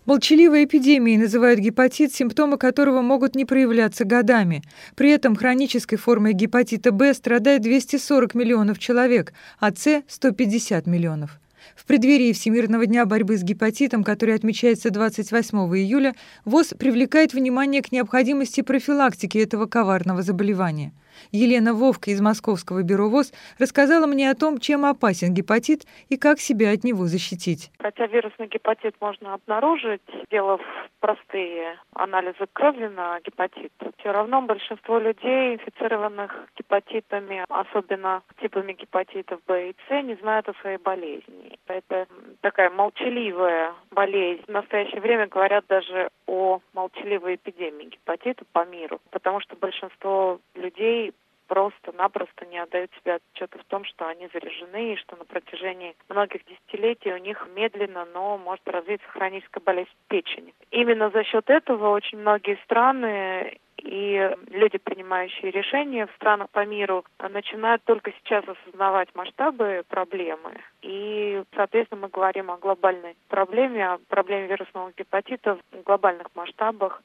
Молчаливой эпидемией называют гепатит, симптомы которого могут не проявляться годами. При этом хронической формой гепатита Б страдает 240 миллионов человек, а С – 150 миллионов. В преддверии Всемирного дня борьбы с гепатитом, который отмечается 28 июля, ВОЗ привлекает внимание к необходимости профилактики этого коварного заболевания. Елена Вовк из Московского бюро ВОЗ рассказала мне о том, чем опасен гепатит и как себя от него защитить. Хотя вирусный гепатит можно обнаружить, сделав простые анализы крови на гепатит, все равно большинство людей, инфицированных гепатитами, особенно типами гепатитов Б и С, не знают о своей болезни. Это такая молчаливая болезнь. В настоящее время говорят даже о молчаливой эпидемии гепатита по миру, потому что большинство людей просто-напросто не отдают себе отчета в том, что они заражены, и что на протяжении многих десятилетий у них медленно, но может развиться хроническая болезнь печени. Именно за счет этого очень многие страны и люди, принимающие решения в странах по миру, начинают только сейчас осознавать масштабы проблемы. И, соответственно, мы говорим о глобальной проблеме, о проблеме вирусного гепатита в глобальных масштабах,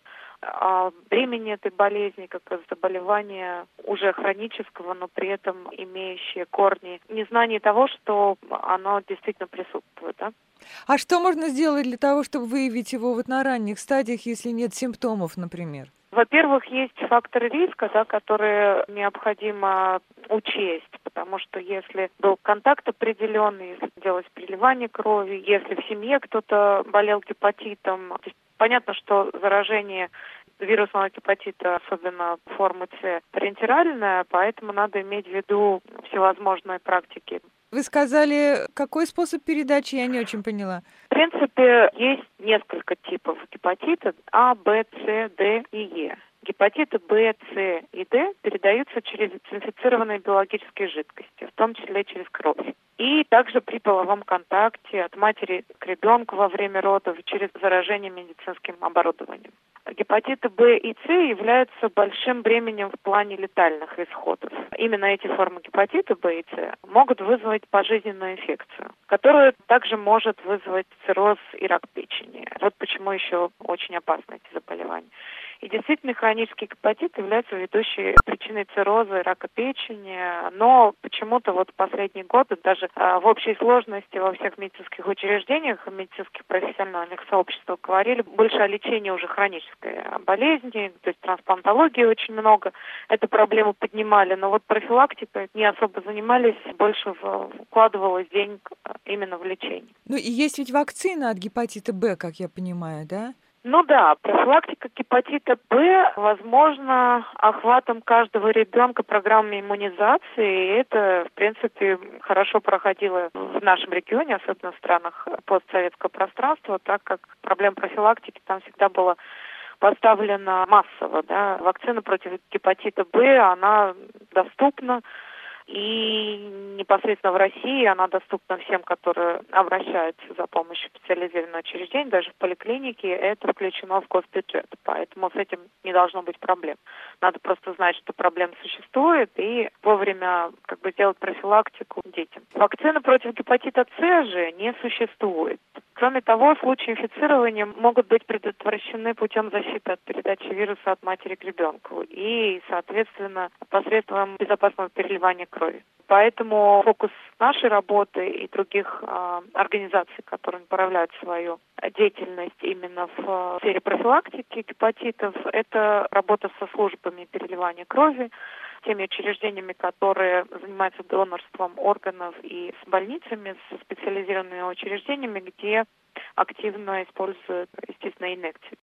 о бремени этой болезни, как заболевания уже хронического, но при этом имеющие корни незнания того, что оно действительно присутствует. Да? А что можно сделать для того, чтобы выявить его вот на ранних стадиях, если нет симптомов, например? Во-первых, есть факторы риска, да, которые необходимо учесть, потому что если был контакт определенный, если делалось переливание крови, если в семье кто-то болел гепатитом, то есть понятно, что заражение вирусного гепатита, особенно формы С, парентеральное, поэтому надо иметь в виду всевозможные практики. Вы сказали, какой способ передачи, я не очень поняла. В принципе, есть несколько типов гепатита А, Б, С, Д и Е. Гепатиты Б, С и Д передаются через инфицированные биологические жидкости, в том числе через кровь. И также при половом контакте от матери к ребенку во время родов через заражение медицинским оборудованием. Гепатиты Б и С являются большим бременем в плане летальных исходов. Именно эти формы гепатита Б и С могут вызвать пожизненную инфекцию, которая также может вызвать цирроз и рак печени. Вот почему еще очень опасны эти заболевания. И действительно, хронический гепатит является ведущей причиной цирроза и рака печени, но почему-то вот в последние годы даже в общей сложности во всех медицинских учреждениях, медицинских профессиональных сообществах говорили больше о лечении уже хронической болезни, то есть трансплантологии очень много, эту проблему поднимали, но вот профилактикой не особо занимались, больше вкладывалось денег именно в лечение. Ну и есть ведь вакцина от гепатита Б, как я понимаю, да? Ну да, профилактика гепатита Б возможно охватом каждого ребенка программой иммунизации. И это, в принципе, хорошо проходило в нашем регионе, особенно в странах постсоветского пространства, так как проблема профилактики там всегда была поставлена массово. Да. Вакцина против гепатита Б, она доступна. И непосредственно в России она доступна всем, которые обращаются за помощью в специализированное учреждение, даже в поликлинике, это включено в госбюджет. Поэтому с этим не должно быть проблем. Надо просто знать, что проблема существует, и вовремя делать профилактику детям. Вакцины против гепатита С же не существует. Кроме того, случаи инфицирования могут быть предотвращены путем защиты от передачи вируса от матери к ребенку и, соответственно, посредством безопасного переливания крови. Поэтому фокус нашей работы и других организаций, которые направляют свою деятельность именно в сфере профилактики гепатитов, это работа со службами переливания крови, теми учреждениями, которые занимаются донорством органов, и с больницами, с специализированными учреждениями, где активно используют, естественно, инъекции.